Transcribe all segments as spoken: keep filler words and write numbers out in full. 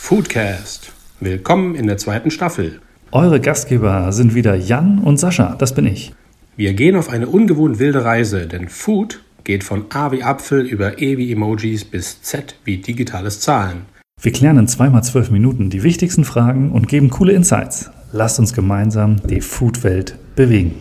Foodcast. Willkommen in der zweiten Staffel. Eure Gastgeber sind wieder Jan und Sascha, das bin ich. Wir gehen auf eine ungewohnt wilde Reise, denn Food geht von A wie Apfel über E wie Emojis bis Z wie digitales Zahlen. Wir klären in zwei mal zwölf Minuten die wichtigsten Fragen und geben coole Insights. Lasst uns gemeinsam die Foodwelt bewegen.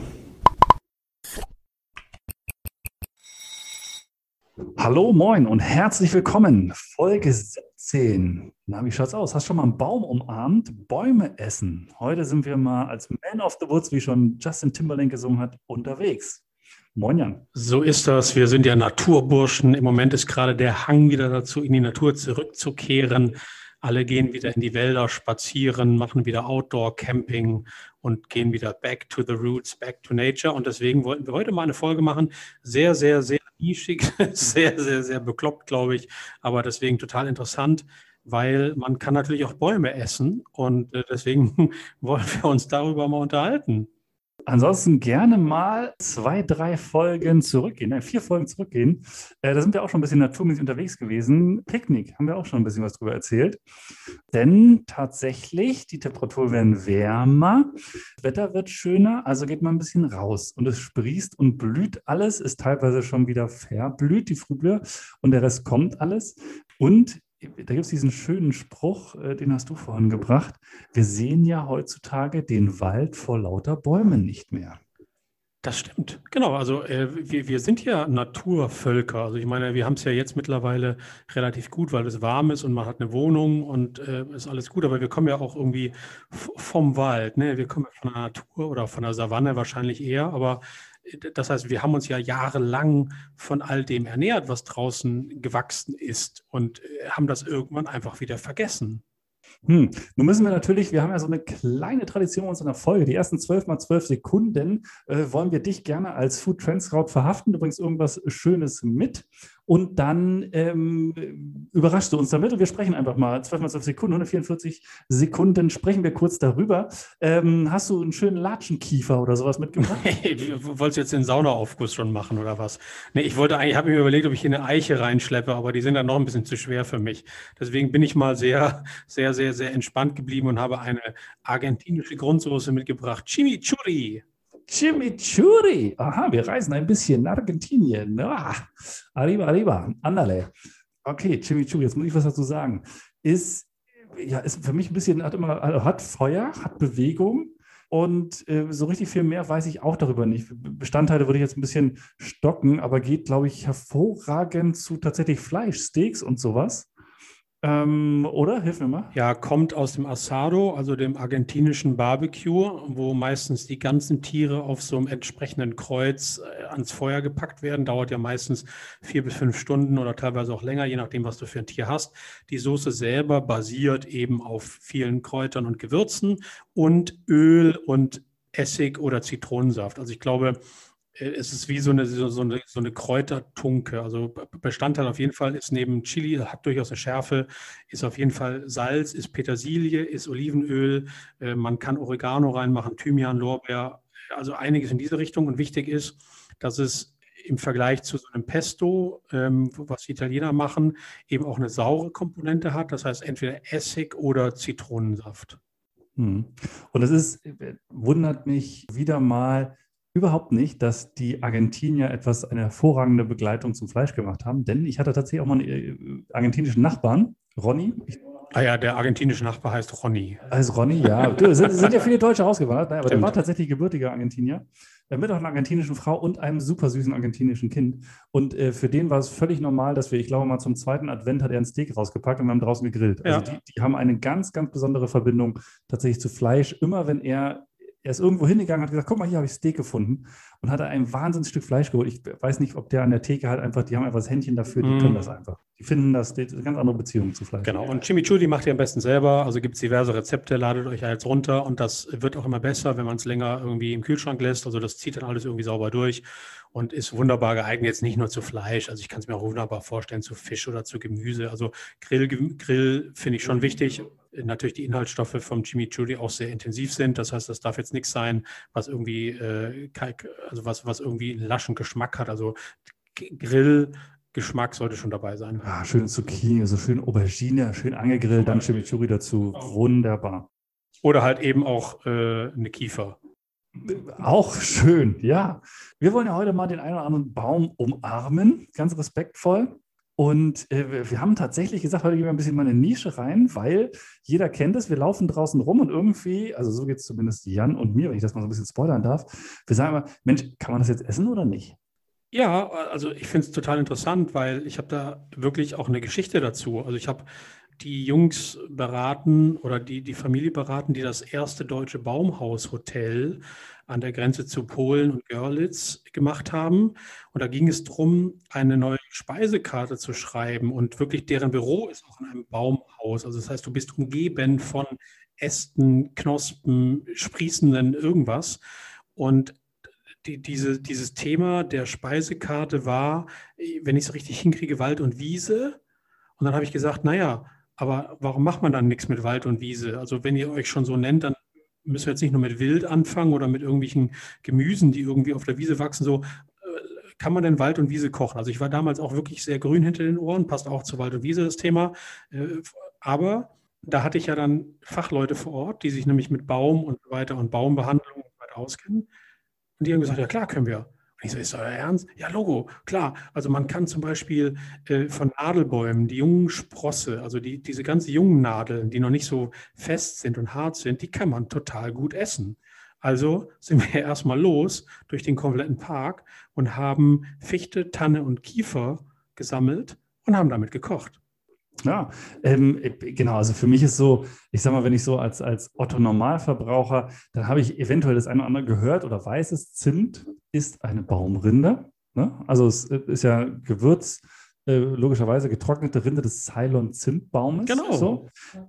Hallo, moin und herzlich willkommen. Folge siebzehn. Na, wie schaut's aus? Hast schon mal einen Baum umarmt? Bäume essen. Heute sind wir mal als Man of the Woods, wie schon Justin Timberlake gesungen hat, unterwegs. Moin, Jan. So ist das. Wir sind ja Naturburschen. Im Moment ist gerade der Hang wieder dazu, in die Natur zurückzukehren. Alle gehen wieder in die Wälder spazieren, machen wieder Outdoor-Camping und gehen wieder back to the roots, back to nature. Und deswegen wollten wir heute mal eine Folge machen. Sehr, sehr, sehr nischig, sehr, sehr, sehr bekloppt, glaube ich. Aber deswegen total interessant, weil man kann natürlich auch Bäume essen. Und deswegen wollen wir uns darüber mal unterhalten. Ansonsten gerne mal zwei, drei Folgen zurückgehen, nein, vier Folgen zurückgehen. Äh, da sind wir auch schon ein bisschen naturmäßig unterwegs gewesen. Picknick, haben wir auch schon ein bisschen was drüber erzählt. Denn tatsächlich, die Temperaturen werden wärmer, das Wetter wird schöner, also geht man ein bisschen raus. Und es sprießt und blüht alles, ist teilweise schon wieder verblüht, die Frühblüher, und der Rest kommt alles. Und da gibt es diesen schönen Spruch, äh, den hast du vorhin gebracht. Wir sehen ja heutzutage den Wald vor lauter Bäumen nicht mehr. Das stimmt, genau. Also äh, wir, wir sind ja Naturvölker. Also ich meine, wir haben es ja jetzt mittlerweile relativ gut, weil es warm ist und man hat eine Wohnung und äh, ist alles gut. Aber wir kommen ja auch irgendwie f- vom Wald, ne? Wir kommen ja von der Natur oder von der Savanne wahrscheinlich eher. Aber äh, das heißt, wir haben uns ja jahrelang von all dem ernährt, was draußen gewachsen ist und äh, haben das irgendwann einfach wieder vergessen. Hm. Nun müssen wir natürlich, wir haben ja so eine kleine Tradition in unserer Folge. Die ersten zwölf mal zwölf Sekunden äh, wollen wir dich gerne als Food Trend Scout verhaften. Du bringst irgendwas Schönes mit und dann ähm, überraschst du uns damit. Und wir sprechen einfach mal zwölf mal zwölf Sekunden, hundertvierundvierzig Sekunden sprechen wir kurz darüber. Ähm, hast du einen schönen Latschenkiefer oder sowas mitgebracht? Wolltest du jetzt den Saunaaufguss schon machen oder was? Nee, ich wollte eigentlich, habe mir überlegt, ob ich hier eine Eiche reinschleppe, aber die sind dann noch ein bisschen zu schwer für mich. Deswegen bin ich mal sehr, sehr, sehr, sehr entspannt geblieben und habe eine argentinische Grundsoße mitgebracht. Chimichurri. Chimichurri. Aha, wir reisen ein bisschen nach Argentinien. Ah, arriba, arriba. Andale. Okay, Chimichurri, jetzt muss ich was dazu sagen. Ist, ja, ist für mich ein bisschen, hat immer, also hat Feuer, hat Bewegung und äh, so richtig viel mehr weiß ich auch darüber nicht. Bestandteile würde ich jetzt ein bisschen stocken, aber geht, glaube ich, hervorragend zu tatsächlich Fleischsteaks und sowas. Ähm, oder? Hilf mir mal. Ja, kommt aus dem Asado, also dem argentinischen Barbecue, wo meistens die ganzen Tiere auf so einem entsprechenden Kreuz äh, ans Feuer gepackt werden. Dauert ja meistens vier bis fünf Stunden oder teilweise auch länger, je nachdem, was du für ein Tier hast. Die Soße selber basiert eben auf vielen Kräutern und Gewürzen und Öl und Essig oder Zitronensaft. Also ich glaube, es ist wie so eine, so so eine, so eine Kräutertunke. Also Bestandteil auf jeden Fall ist neben Chili, hat durchaus eine Schärfe, ist auf jeden Fall Salz, ist Petersilie, ist Olivenöl. Äh, man kann Oregano reinmachen, Thymian, Lorbeer, also einiges in diese Richtung. Und wichtig ist, dass es im Vergleich zu so einem Pesto, ähm, was die Italiener machen, eben auch eine saure Komponente hat. Das heißt entweder Essig oder Zitronensaft. Hm. Und es ist, wundert mich wieder mal überhaupt nicht, dass die Argentinier etwas, eine hervorragende Begleitung zum Fleisch gemacht haben, denn ich hatte tatsächlich auch mal einen äh, argentinischen Nachbarn, Ronny. Ich, Ah ja, der argentinische Nachbar heißt Ronny. heißt Ronny, ja. Du, es sind, es sind ja viele Deutsche rausgewandert, ne? Aber der Stimmt. war tatsächlich gebürtiger Argentinier, äh, mit auch einer argentinischen Frau und einem super süßen argentinischen Kind. Und äh, für den war es völlig normal, dass wir, ich glaube mal zum zweiten Advent hat er ein Steak rausgepackt und wir haben draußen gegrillt. Also Ja. die, die haben eine ganz, ganz besondere Verbindung tatsächlich zu Fleisch. Immer wenn er Er ist irgendwo hingegangen und hat gesagt, guck mal, hier habe ich Steak gefunden und hat ein Wahnsinnsstück Fleisch geholt. Ich weiß nicht, ob der an der Theke halt einfach, die haben einfach das Händchen dafür, die Mm. können das einfach. Die finden das, die, eine ganz andere Beziehung zu Fleisch. Genau, und Chimichurri macht ihr am besten selber. Also gibt es diverse Rezepte, ladet euch jetzt runter und das wird auch immer besser, wenn man es länger irgendwie im Kühlschrank lässt. Also das zieht dann alles irgendwie sauber durch und ist wunderbar geeignet, jetzt nicht nur zu Fleisch. Also ich kann es mir auch wunderbar vorstellen, zu Fisch oder zu Gemüse. Also Grill, Grill finde ich schon wichtig. Natürlich die Inhaltsstoffe vom Chimichurri auch sehr intensiv sind. Das heißt, das darf jetzt nichts sein, was irgendwie, äh, also was, was irgendwie einen laschen Geschmack hat. Also Grill Geschmack sollte schon dabei sein. Ah, schön Zucchini, so schön Aubergine, schön angegrillt, dann Chimichurri dazu. Wunderbar. Oder halt eben auch äh, eine Kiefer. Auch schön, ja. Wir wollen ja heute mal den einen oder anderen Baum umarmen, ganz respektvoll. Und äh, wir haben tatsächlich gesagt, heute gehen wir ein bisschen mal in eine Nische rein, weil jeder kennt es, wir laufen draußen rum und irgendwie, also so geht es zumindest Jan und mir, wenn ich das mal so ein bisschen spoilern darf, wir sagen immer, Mensch, kann man das jetzt essen oder nicht? Ja, also ich finde es total interessant, weil ich habe da wirklich auch eine Geschichte dazu. Also ich habe die Jungs beraten oder die, die Familie beraten, die das erste deutsche Baumhaushotel an der Grenze zu Polen und Görlitz gemacht haben. Und da ging es darum, eine neue Speisekarte zu schreiben. Und wirklich deren Büro ist auch in einem Baumhaus. Also das heißt, du bist umgeben von Ästen, Knospen, sprießenden irgendwas. Und die, diese, dieses Thema der Speisekarte war, wenn ich es richtig hinkriege, Wald und Wiese. Und dann habe ich gesagt, naja, aber warum macht man dann nichts mit Wald und Wiese? Also wenn ihr euch schon so nennt, dann müssen wir jetzt nicht nur mit Wild anfangen oder mit irgendwelchen Gemüsen, die irgendwie auf der Wiese wachsen. So, äh, kann man denn Wald und Wiese kochen? Also ich war damals auch wirklich sehr grün hinter den Ohren, passt auch zu Wald und Wiese das Thema. Äh, aber da hatte ich ja dann Fachleute vor Ort, die sich nämlich mit Baum und so weiter und Baumbehandlung und so weiter auskennen. Und die haben gesagt, ja klar, können wir. Und ich so, ist euer Ernst? Ja, Logo, klar. Also man kann zum Beispiel äh, von Nadelbäumen, die jungen Sprosse, also die, diese ganz jungen Nadeln, die noch nicht so fest sind und hart sind, die kann man total gut essen. Also sind wir erstmal los durch den kompletten Park und haben Fichte, Tanne und Kiefer gesammelt und haben damit gekocht. Ja, ähm, genau, also für mich ist so, ich sag mal, wenn ich so als, als Otto-Normalverbraucher, dann habe ich eventuell das eine oder andere gehört oder weiß es, Zimt ist eine Baumrinde. Ne? Also es ist ja Gewürz, äh, logischerweise getrocknete Rinde des Ceylon-Zimtbaumes. Genau. So.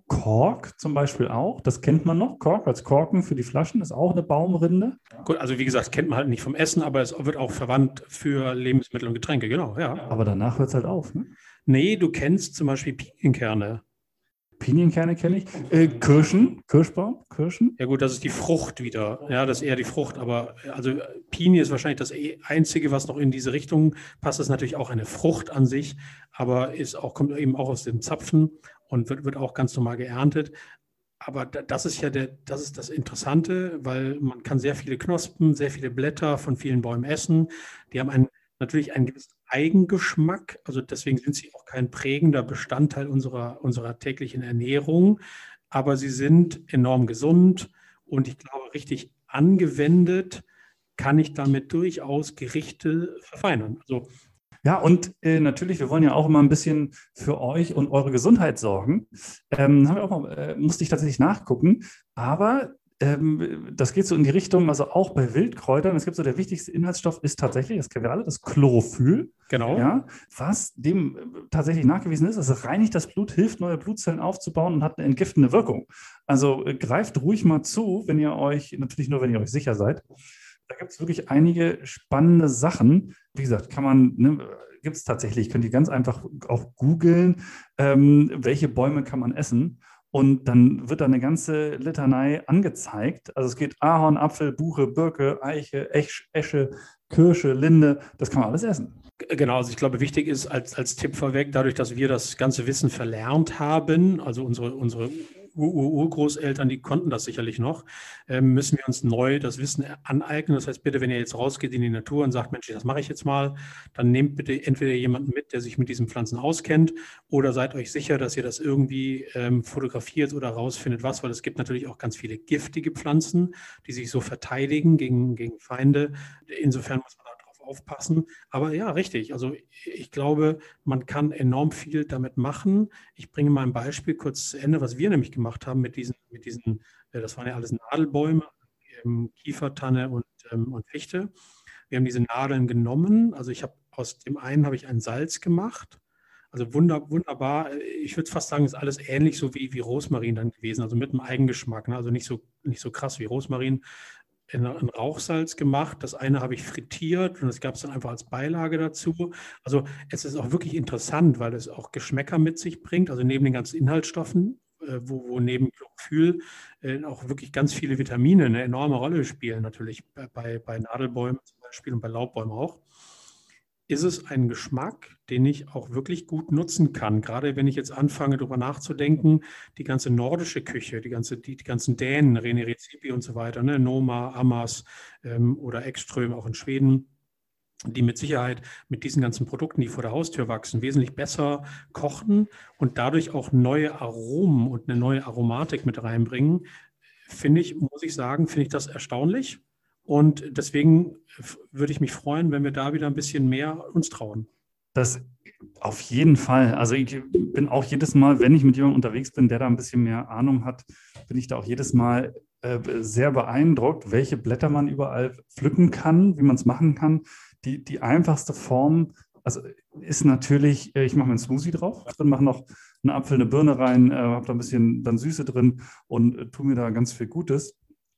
Kork zum Beispiel auch, das kennt man noch. Kork als Korken für die Flaschen ist auch eine Baumrinde. Gut, also wie gesagt, kennt man halt nicht vom Essen, aber es wird auch verwandt für Lebensmittel und Getränke, genau, ja. Aber danach hört es halt auf, ne? Nee, du kennst zum Beispiel Pinienkerne. Pinienkerne kenne ich. Äh, Kirschen, Kirschbaum, Kirschen. Ja gut, das ist die Frucht wieder. Ja, das ist eher die Frucht. Aber also Pinie ist wahrscheinlich das Einzige, was noch in diese Richtung passt. Das ist natürlich auch eine Frucht an sich, aber ist auch, kommt eben auch aus dem Zapfen und wird, wird auch ganz normal geerntet. Aber das ist ja der, das ist das Interessante, weil man kann sehr viele Knospen, sehr viele Blätter von vielen Bäumen essen. Die haben einen, natürlich einen gewissen Eigengeschmack. Also deswegen sind sie auch kein prägender Bestandteil unserer, unserer täglichen Ernährung. Aber sie sind enorm gesund und ich glaube, richtig angewendet kann ich damit durchaus Gerichte verfeinern. Also Ja, und äh, natürlich, wir wollen ja auch immer ein bisschen für euch und eure Gesundheit sorgen. Ähm, haben wir auch mal, äh, musste ich tatsächlich nachgucken, aber ähm, das geht so in die Richtung, also auch bei Wildkräutern, es gibt so der wichtigste Inhaltsstoff ist tatsächlich, das kennen wir alle, das Chlorophyll. genau. Ja, was dem äh, tatsächlich nachgewiesen ist, es reinigt das Blut, hilft, neue Blutzellen aufzubauen und hat eine entgiftende Wirkung. Also äh, greift ruhig mal zu, wenn ihr euch, natürlich nur, wenn ihr euch sicher seid. Da gibt es wirklich einige spannende Sachen. Wie gesagt, kann man, ne, gibt es tatsächlich, könnt ihr ganz einfach auch googeln, ähm, welche Bäume kann man essen. Und dann wird da eine ganze Litanei angezeigt. Also es geht Ahorn, Apfel, Buche, Birke, Eiche, Esch, Esche, Kirsche, Linde. Das kann man alles essen. Genau, also ich glaube, wichtig ist als, als Tipp vorweg, dadurch, dass wir das ganze Wissen verlernt haben, also unsere, unsere Urgroßeltern, die konnten das sicherlich noch, ähm, müssen wir uns neu das Wissen aneignen. Das heißt, bitte, wenn ihr jetzt rausgeht in die Natur und sagt, Mensch, das mache ich jetzt mal, dann nehmt bitte entweder jemanden mit, der sich mit diesen Pflanzen auskennt, oder seid euch sicher, dass ihr das irgendwie ähm, fotografiert oder rausfindet, was, weil es gibt natürlich auch ganz viele giftige Pflanzen, die sich so verteidigen gegen, gegen Feinde. Insofern muss man darauf aufpassen. Aber ja, richtig. Also ich glaube, man kann enorm viel damit machen. Ich bringe mal ein Beispiel kurz zu Ende, was wir nämlich gemacht haben mit diesen, mit diesen, das waren ja alles Nadelbäume, ähm, Kiefer, Tanne und, ähm, und Fichte. Wir haben diese Nadeln genommen. Also ich habe aus dem einen habe ich ein Salz gemacht. Also wunder, wunderbar. Ich würde fast sagen, ist alles ähnlich so wie, wie Rosmarin dann gewesen, also mit einem Eigengeschmack. Ne? Also nicht so, nicht so krass wie Rosmarin. In, in Rauchsalz gemacht. Das eine habe ich frittiert und das gab es dann einfach als Beilage dazu. Also es ist auch wirklich interessant, weil es auch Geschmäcker mit sich bringt. Also neben den ganzen Inhaltsstoffen, äh, wo, wo neben Chlorophyll äh, auch wirklich ganz viele Vitamine eine enorme Rolle spielen, natürlich bei, bei Nadelbäumen zum Beispiel und bei Laubbäumen auch. ist es ein Geschmack, den ich auch wirklich gut nutzen kann. Gerade wenn ich jetzt anfange, darüber nachzudenken, die ganze nordische Küche, die, ganze, die, die ganzen Dänen, René Redzepi und so weiter, ne? Noma, Amas ähm, oder Ekström auch in Schweden, die mit Sicherheit mit diesen ganzen Produkten, die vor der Haustür wachsen, wesentlich besser kochen und dadurch auch neue Aromen und eine neue Aromatik mit reinbringen, finde ich, muss ich sagen, finde ich das erstaunlich. Und deswegen würde ich mich freuen, wenn wir da wieder ein bisschen mehr uns trauen. Das auf jeden Fall. Also ich bin auch jedes Mal, wenn ich mit jemandem unterwegs bin, der da ein bisschen mehr Ahnung hat, bin ich da auch jedes Mal äh, sehr beeindruckt, welche Blätter man überall pflücken kann, wie man es machen kann. Die, die einfachste Form, also ist natürlich, äh, ich mache mir einen Smoothie drauf, drin mache noch einen Apfel, eine Birne rein, äh, habe da ein bisschen dann Süße drin und äh, tue mir da ganz viel Gutes.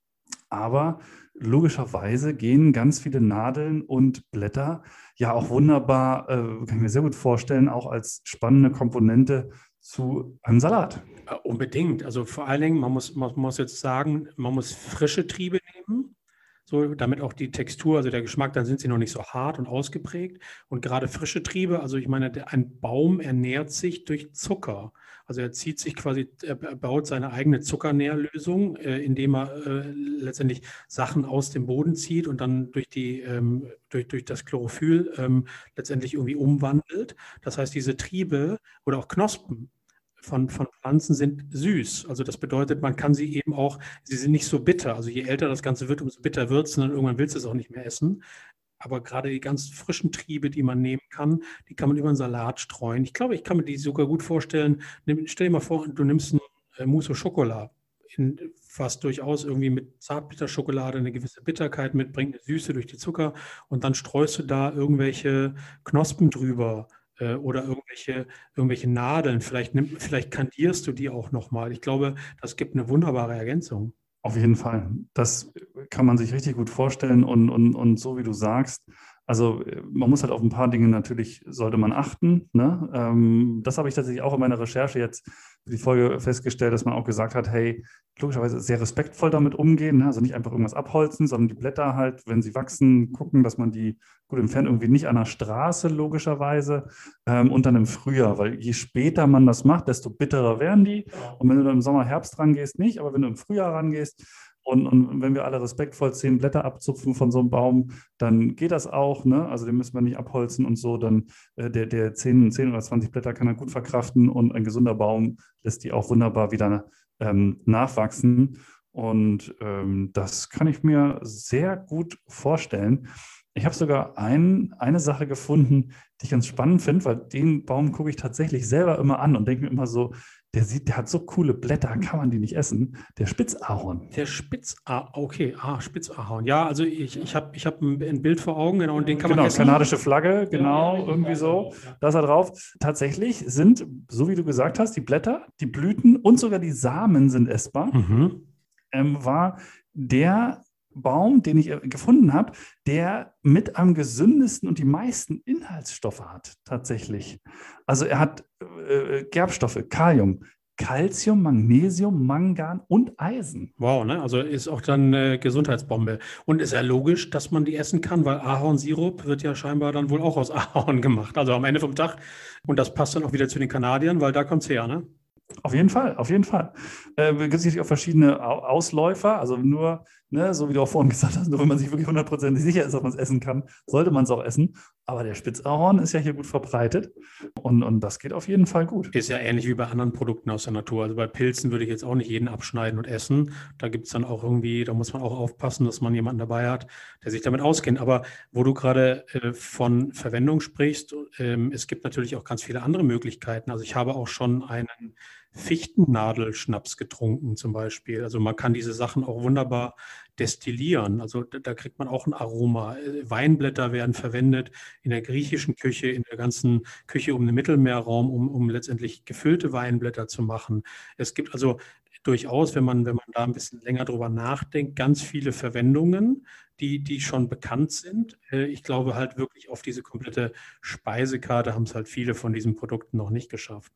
Aber logischerweise gehen ganz viele Nadeln und Blätter ja auch wunderbar, äh, kann ich mir sehr gut vorstellen, auch als spannende Komponente zu einem Salat. Äh, Unbedingt. Also vor allen Dingen, man muss, man muss jetzt sagen, man muss frische Triebe nehmen, so damit auch die Textur, also der Geschmack, dann sind sie noch nicht so hart und ausgeprägt. Und gerade frische Triebe, also ich meine, der, ein Baum ernährt sich durch Zucker. Also er zieht sich quasi, er baut seine eigene Zuckernährlösung, äh, indem er äh, letztendlich Sachen aus dem Boden zieht und dann durch die, ähm, durch, durch das Chlorophyll ähm, letztendlich irgendwie umwandelt. Das heißt, diese Triebe oder auch Knospen von, von Pflanzen sind süß. Also das bedeutet, man kann sie eben auch, sie sind nicht so bitter. Also je älter das Ganze wird, umso bitter wird es und dann irgendwann willst du es auch nicht mehr essen. Aber gerade die ganz frischen Triebe, die man nehmen kann, die kann man über einen Salat streuen. Ich glaube, ich kann mir die sogar gut vorstellen. Nimm, stell dir mal vor, du nimmst ein äh, Mousse au Chocolat, in, was durchaus irgendwie mit Zartbitterschokolade eine gewisse Bitterkeit mitbringt, eine Süße durch die Zucker. Und dann streust du da irgendwelche Knospen drüber äh, oder irgendwelche, irgendwelche Nadeln. Vielleicht, nimm, vielleicht kandierst du die auch nochmal. Ich glaube, das gibt eine wunderbare Ergänzung. Auf jeden Fall. Das kann man sich richtig gut vorstellen und, und, und so wie du sagst, also man muss halt auf ein paar Dinge natürlich, sollte man achten. Ne? Ähm, das habe ich tatsächlich auch in meiner Recherche jetzt für die Folge festgestellt, dass man auch gesagt hat, hey, logischerweise sehr respektvoll damit umgehen, ne? Also nicht einfach irgendwas abholzen, sondern die Blätter halt, wenn sie wachsen, gucken, dass man die gut entfernt, irgendwie nicht an der Straße logischerweise ähm, und dann im Frühjahr, weil je später man das macht, desto bitterer werden die. Und wenn du dann im Sommer, Herbst rangehst, nicht, aber wenn du im Frühjahr rangehst, Und, und wenn wir alle respektvoll zehn Blätter abzupfen von so einem Baum, dann geht das auch. Ne? Also den müssen wir nicht abholzen und so. Dann äh, der, der zehn, zehn oder zwanzig Blätter kann er gut verkraften und ein gesunder Baum lässt die auch wunderbar wieder ähm, nachwachsen. Und ähm, das kann ich mir sehr gut vorstellen. Ich habe sogar ein, eine Sache gefunden, die ich ganz spannend finde, weil den Baum gucke ich tatsächlich selber immer an und denke mir immer so, der sieht, der hat so coole Blätter, kann man die nicht essen? Der Spitzahorn. Der Spitzahorn, okay, ah, Spitzahorn. Ja, also ich, ich habe ich hab ein, ein Bild vor Augen, genau, und den kann Genau, man essen. kanadische Flagge, genau, irgendwie so. Da ist er drauf. Tatsächlich sind, so wie du gesagt hast, die Blätter, die Blüten und sogar die Samen sind essbar. Mhm. Ähm, war der Baum, den ich äh, gefunden habe, der mit am gesündesten und die meisten Inhaltsstoffe hat, tatsächlich. Also er hat äh, Gerbstoffe, Kalium, Calcium, Magnesium, Mangan und Eisen. Wow, ne? Also ist auch dann eine Gesundheitsbombe. Und ist ja logisch, dass man die essen kann, weil Ahornsirup wird ja scheinbar dann wohl auch aus Ahorn gemacht. Also am Ende vom Tag. Und das passt dann auch wieder zu den Kanadiern, weil da kommt es her, ne? Auf jeden Fall, auf jeden Fall. Äh, gibt es natürlich auch verschiedene Au- Ausläufer, also nur, ne, so wie du auch vorhin gesagt hast, nur wenn man sich wirklich hundertprozentig sicher ist, dass man es essen kann, sollte man es auch essen. Aber der Spitzahorn ist ja hier gut verbreitet und, und das geht auf jeden Fall gut. Ist ja ähnlich wie bei anderen Produkten aus der Natur. Also bei Pilzen würde ich jetzt auch nicht jeden abschneiden und essen. Da gibt es dann auch irgendwie, da muss man auch aufpassen, dass man jemanden dabei hat, der sich damit auskennt. Aber wo du gerade äh, von Verwendung sprichst, ähm, es gibt natürlich auch ganz viele andere Möglichkeiten. Also ich habe auch schon einen Fichtennadelschnaps getrunken zum Beispiel. Also man kann diese Sachen auch wunderbar destillieren. Also da, da kriegt man auch ein Aroma. Äh, Weinblätter werden verwendet in der griechischen Küche, in der ganzen Küche um den Mittelmeerraum, um, um letztendlich gefüllte Weinblätter zu machen. Es gibt also durchaus, wenn man, wenn man da ein bisschen länger drüber nachdenkt, ganz viele Verwendungen, die, die schon bekannt sind. Äh, Ich glaube halt wirklich auf diese komplette Speisekarte haben es halt viele von diesen Produkten noch nicht geschafft. Ne?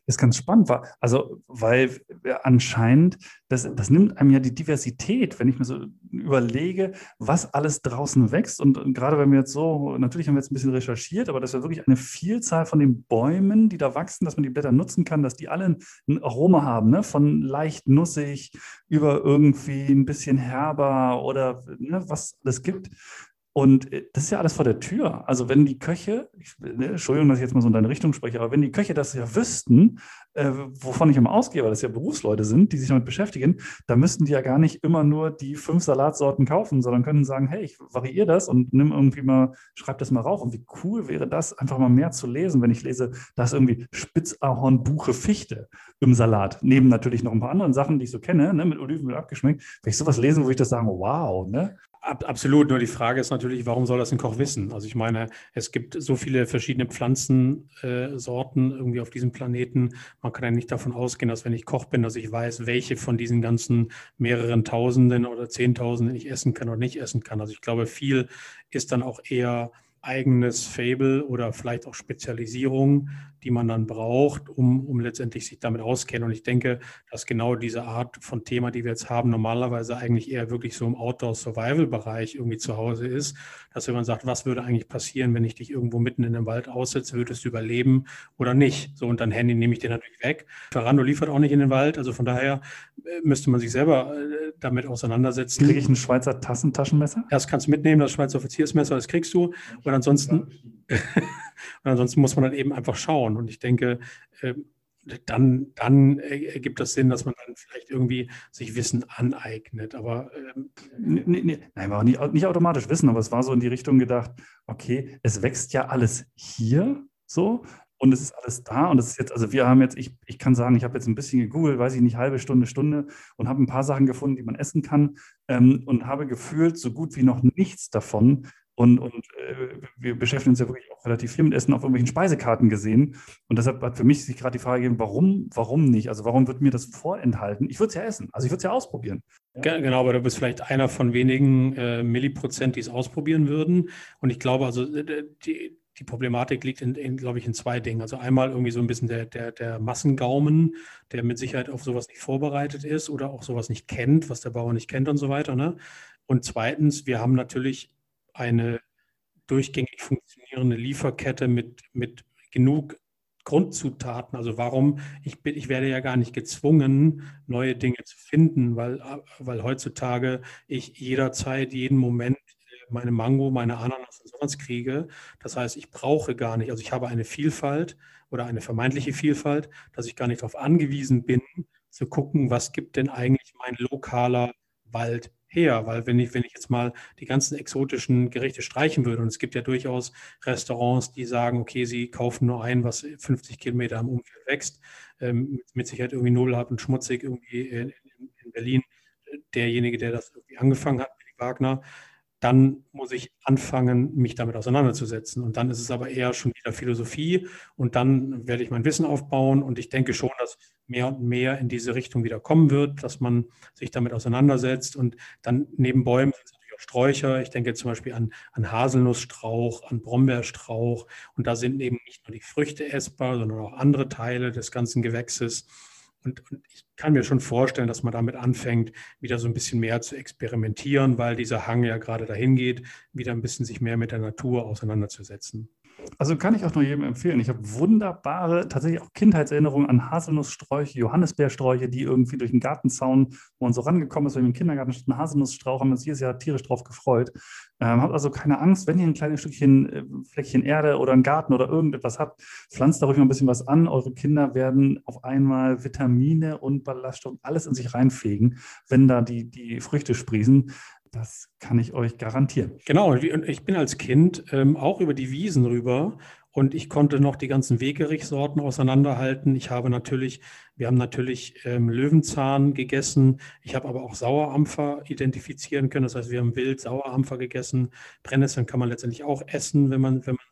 ist ganz spannend, war, also weil anscheinend, das, das nimmt einem ja die Diversität, wenn ich mir so überlege, was alles draußen wächst. Und, und gerade wenn wir jetzt so, natürlich haben wir jetzt ein bisschen recherchiert, aber das ist ja wirklich eine Vielzahl von den Bäumen, die da wachsen, dass man die Blätter nutzen kann, dass die alle ein Aroma haben, ne? Von leicht nussig über irgendwie ein bisschen herber oder ne, was es gibt. Und äh, das ist ja alles vor der Tür. Also wenn die Köche, ich, ne, Entschuldigung, dass ich jetzt mal so in deine Richtung spreche, aber wenn die Köche das ja wüssten, äh, wovon ich immer ausgehe, weil das ja Berufsleute sind, die sich damit beschäftigen, dann müssten die ja gar nicht immer nur die fünf Salatsorten kaufen, sondern können sagen, hey, ich variiere das und nimm irgendwie mal, schreib das mal rauf. Und wie cool wäre das, einfach mal mehr zu lesen, wenn ich lese, da ist irgendwie Spitzahorn, Buche, Fichte im Salat. Neben natürlich noch ein paar anderen Sachen, die ich so kenne, ne, mit Olivenöl abgeschmeckt. Wenn ich sowas lesen, wo ich das sage, wow, ne? Ab, absolut, nur die Frage ist natürlich, warum soll das ein Koch wissen? Also ich meine, es gibt so viele verschiedene Pflanzensorten äh, Sorten irgendwie auf diesem Planeten. Man kann ja nicht davon ausgehen, dass wenn ich Koch bin, dass ich weiß, welche von diesen ganzen mehreren Tausenden oder Zehntausenden ich essen kann oder nicht essen kann. Also ich glaube, viel ist dann auch eher eigenes Faible oder vielleicht auch Spezialisierung, die man dann braucht, um, um letztendlich sich damit auskennen. Und ich denke, dass genau diese Art von Thema, die wir jetzt haben, normalerweise eigentlich eher wirklich so im Outdoor-Survival-Bereich irgendwie zu Hause ist, dass wenn man sagt, was würde eigentlich passieren, wenn ich dich irgendwo mitten in den Wald aussetze, würdest du überleben oder nicht? So, und dein Handy nehme ich dir natürlich weg. Ferrando liefert auch nicht in den Wald, also von daher äh, müsste man sich selber äh, damit auseinandersetzen. Kriege ich ein Schweizer Tassentaschenmesser? Das kannst du mitnehmen, das Schweizer Offiziersmesser, das kriegst du. Und ansonsten, und ansonsten muss man dann eben einfach schauen. Und ich denke, äh, dann, dann ergibt das Sinn, dass man dann vielleicht irgendwie sich Wissen aneignet. Aber ähm, Nee, nee, nee. Nein, war auch nicht, nicht automatisch Wissen, aber es war so in die Richtung gedacht, okay, es wächst ja alles hier so und es ist alles da und es ist jetzt, also wir haben jetzt, ich, ich kann sagen, ich habe jetzt ein bisschen gegoogelt, weiß ich nicht, halbe Stunde, Stunde und habe ein paar Sachen gefunden, die man essen kann ähm, und habe gefühlt so gut wie noch nichts davon. Und, und äh, wir beschäftigen uns ja wirklich auch relativ viel mit Essen auf irgendwelchen Speisekarten gesehen. Und deshalb hat für mich sich gerade die Frage gegeben, warum, warum nicht? Also warum wird mir das vorenthalten? Ich würde es ja essen, also ich würde es ja ausprobieren. Ge- Genau, aber du bist vielleicht einer von wenigen äh, Milliprozent, die es ausprobieren würden. Und ich glaube, also äh, die, die Problematik liegt, in, in, glaube ich, in zwei Dingen. Also einmal irgendwie so ein bisschen der, der, der Massengaumen, der mit Sicherheit auf sowas nicht vorbereitet ist oder auch sowas nicht kennt, was der Bauer nicht kennt und so weiter, ne? Und zweitens, wir haben natürlich eine durchgängig funktionierende Lieferkette mit, mit genug Grundzutaten. Also warum, ich bin, ich werde ja gar nicht gezwungen, neue Dinge zu finden, weil, weil heutzutage ich jederzeit, jeden Moment meine Mango, meine Ananas und sowas kriege. Das heißt, ich brauche gar nicht, also ich habe eine Vielfalt oder eine vermeintliche Vielfalt, dass ich gar nicht darauf angewiesen bin, zu gucken, was gibt denn eigentlich mein lokaler Wald her? Weil wenn ich, wenn ich jetzt mal die ganzen exotischen Gerichte streichen würde, und es gibt ja durchaus Restaurants, die sagen, okay, sie kaufen nur ein, was fünfzig Kilometer am Umfeld wächst, ähm, mit Sicherheit irgendwie nullhaft und schmutzig irgendwie in, in, in Berlin. Derjenige, der das irgendwie angefangen hat, Willy Wagner, dann muss ich anfangen, mich damit auseinanderzusetzen. Und dann ist es aber eher schon wieder Philosophie und dann werde ich mein Wissen aufbauen und ich denke schon, dass mehr und mehr in diese Richtung wieder kommen wird, dass man sich damit auseinandersetzt und dann neben Bäumen sind es natürlich auch Sträucher. Ich denke zum Beispiel an, an Haselnussstrauch, an Brombeerstrauch und da sind eben nicht nur die Früchte essbar, sondern auch andere Teile des ganzen Gewächses. Und, und ich kann mir schon vorstellen, dass man damit anfängt, wieder so ein bisschen mehr zu experimentieren, weil dieser Hang ja gerade dahin geht, wieder ein bisschen sich mehr mit der Natur auseinanderzusetzen. Also kann ich auch nur jedem empfehlen. Ich habe wunderbare, tatsächlich auch Kindheitserinnerungen an Haselnusssträuche, Johannisbeersträuche, die irgendwie durch den Gartenzaun, wo man so rangekommen ist, wenn wir im Kindergarten stand, ein Haselnussstrauch, haben wir uns jedes Jahr tierisch drauf gefreut. Ähm, habt also keine Angst, wenn ihr ein kleines Stückchen äh, Fleckchen Erde oder einen Garten oder irgendetwas habt, pflanzt da ruhig mal ein bisschen was an. Eure Kinder werden auf einmal Vitamine und Ballaststoffe alles in sich reinfegen, wenn da die, die Früchte sprießen. Das kann ich euch garantieren. Genau, und ich bin als Kind ähm, auch über die Wiesen rüber und ich konnte noch die ganzen Wegerichsorten auseinanderhalten. Ich habe natürlich, wir haben natürlich ähm, Löwenzahn gegessen. Ich habe aber auch Sauerampfer identifizieren können. Das heißt, wir haben wild Sauerampfer gegessen. Brennnesseln kann man letztendlich auch essen, wenn man, wenn man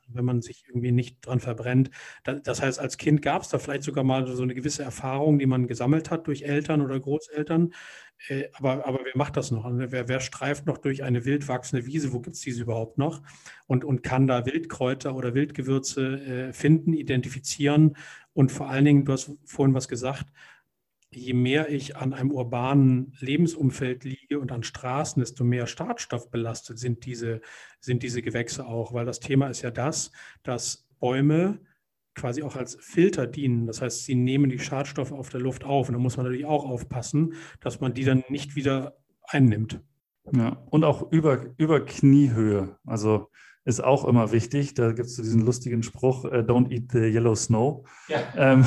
wenn man sich irgendwie nicht dran verbrennt. Das heißt, als Kind gab es da vielleicht sogar mal so eine gewisse Erfahrung, die man gesammelt hat durch Eltern oder Großeltern. Aber, aber wer macht das noch? Wer, wer streift noch durch eine wild wachsende Wiese? Wo gibt es diese überhaupt noch? Und, und kann da Wildkräuter oder Wildgewürze finden, identifizieren und vor allen Dingen, du hast vorhin was gesagt, je mehr ich an einem urbanen Lebensumfeld liege und an Straßen, desto mehr schadstoffbelastet sind diese, sind diese Gewächse auch, weil das Thema ist ja das, dass Bäume quasi auch als Filter dienen. Das heißt, sie nehmen die Schadstoffe auf der Luft auf und da muss man natürlich auch aufpassen, dass man die dann nicht wieder einnimmt. Ja, und auch über, über Kniehöhe. Also ist auch immer wichtig. Da gibt es so diesen lustigen Spruch, uh, don't eat the yellow snow. Ja. Ähm,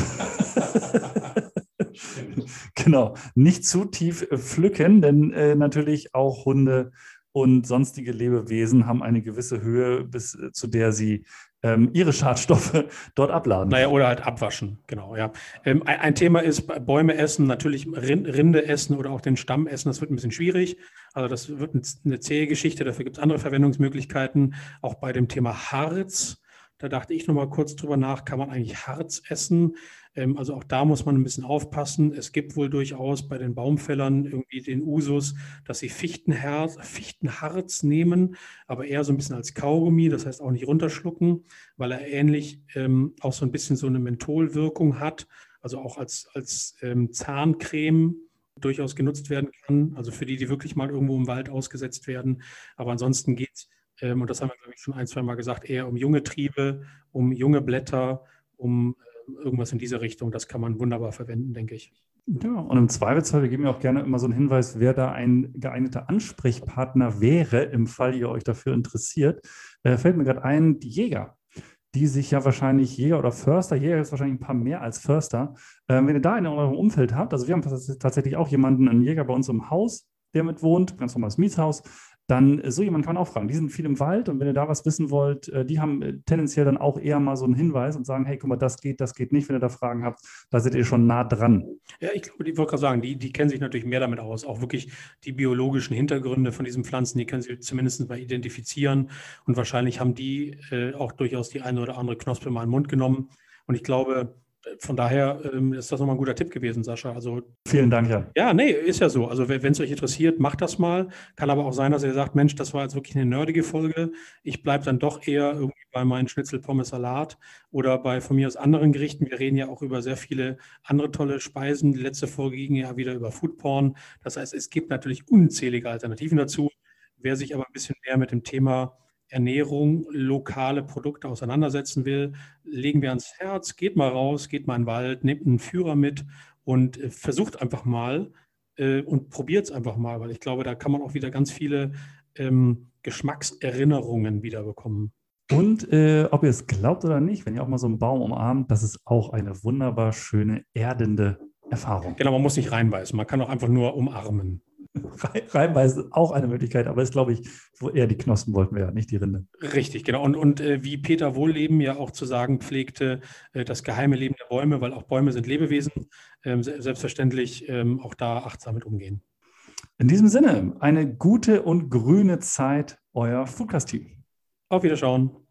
genau, nicht zu tief pflücken, denn äh, natürlich auch Hunde und sonstige Lebewesen haben eine gewisse Höhe, bis äh, zu der sie ähm, ihre Schadstoffe dort abladen. Naja, oder halt abwaschen, genau, ja. Ähm, ein, ein Thema ist Bäume essen, natürlich Rinde essen oder auch den Stamm essen, das wird ein bisschen schwierig. Also das wird eine zähe Geschichte, dafür gibt es andere Verwendungsmöglichkeiten. Auch bei dem Thema Harz, da dachte ich noch mal kurz drüber nach, kann man eigentlich Harz essen? Ähm, also auch da muss man ein bisschen aufpassen. Es gibt wohl durchaus bei den Baumfällern irgendwie den Usus, dass sie Fichtenharz, Fichtenharz nehmen, aber eher so ein bisschen als Kaugummi, das heißt auch nicht runterschlucken, weil er ähnlich ähm, auch so ein bisschen so eine Mentholwirkung hat, also auch als, als ähm, Zahncreme durchaus genutzt werden kann, also für die, die wirklich mal irgendwo im Wald ausgesetzt werden. Aber ansonsten geht es, ähm, und das haben wir, glaube ich, schon ein, zwei Mal gesagt, eher um junge Triebe, um junge Blätter, um ähm, irgendwas in diese Richtung. Das kann man wunderbar verwenden, denke ich. Ja, und im Zweifelsfall, wir geben ja auch gerne immer so einen Hinweis, wer da ein geeigneter Ansprechpartner wäre, im Fall ihr euch dafür interessiert. Äh, fällt mir gerade ein, die Jäger, die sich ja wahrscheinlich Jäger oder Förster, Jäger ist wahrscheinlich ein paar mehr als Förster. Ähm, wenn ihr da in eurem Umfeld habt, also wir haben tatsächlich auch jemanden, einen Jäger bei uns im Haus, der mit wohnt, ganz normales Mietshaus, dann so jemand kann man auch fragen. Die sind viel im Wald und wenn ihr da was wissen wollt, die haben tendenziell dann auch eher mal so einen Hinweis und sagen, hey, guck mal, das geht, das geht nicht, wenn ihr da Fragen habt, da seid ihr schon nah dran. Ja, ich glaube, ich wollte gerade sagen, die, die kennen sich natürlich mehr damit aus, auch wirklich die biologischen Hintergründe von diesen Pflanzen, die können sie zumindest mal identifizieren und wahrscheinlich haben die äh, auch durchaus die eine oder andere Knospe mal in den Mund genommen und ich glaube, von daher ähm, ist das nochmal ein guter Tipp gewesen, Sascha. Also, vielen Dank, Jan. Ja, nee, ist ja so. Also wenn es euch interessiert, macht das mal. Kann aber auch sein, dass ihr sagt, Mensch, das war jetzt wirklich eine nerdige Folge. Ich bleibe dann doch eher irgendwie bei meinen Schnitzel, Pommes, Salat oder bei von mir aus anderen Gerichten. Wir reden ja auch über sehr viele andere tolle Speisen. Die letzte Folge ging ja wieder über Foodporn. Das heißt, es gibt natürlich unzählige Alternativen dazu. Wer sich aber ein bisschen mehr mit dem Thema Ernährung, lokale Produkte auseinandersetzen will, legen wir ans Herz, geht mal raus, geht mal in den Wald, nehmt einen Führer mit und äh, versucht einfach mal äh, und probiert es einfach mal, weil ich glaube, da kann man auch wieder ganz viele ähm, Geschmackserinnerungen wiederbekommen. Und äh, ob ihr es glaubt oder nicht, wenn ihr auch mal so einen Baum umarmt, das ist auch eine wunderbar schöne, erdende Erfahrung. Genau, man muss nicht reinbeißen, man kann auch einfach nur umarmen. Reinbeißen ist auch eine Möglichkeit, aber ist, glaube ich, wo eher die Knospen wollten wir ja, nicht die Rinde. Richtig, genau. Und, und äh, wie Peter Wohlleben ja auch zu sagen pflegte, äh, das geheime Leben der Bäume, weil auch Bäume sind Lebewesen, ähm, selbstverständlich ähm, auch da achtsam mit umgehen. In diesem Sinne, eine gute und grüne Zeit, euer Foodcast-Team. Auf Wiederschauen.